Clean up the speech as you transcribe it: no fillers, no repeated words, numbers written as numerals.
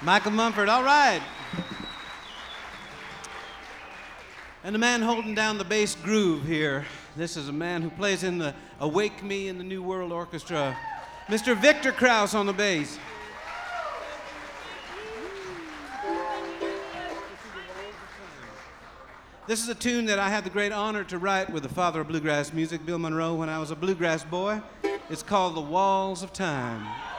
Michael Mumford, all right. And the man holding down the bass groove here, this is a man who plays in the Awake Me in the New World Orchestra, Mr. Victor Krauss on the bass. This is a tune that I had the great honor to write with the father of bluegrass music, Bill Monroe, when I was a bluegrass boy. It's called The Walls of Time.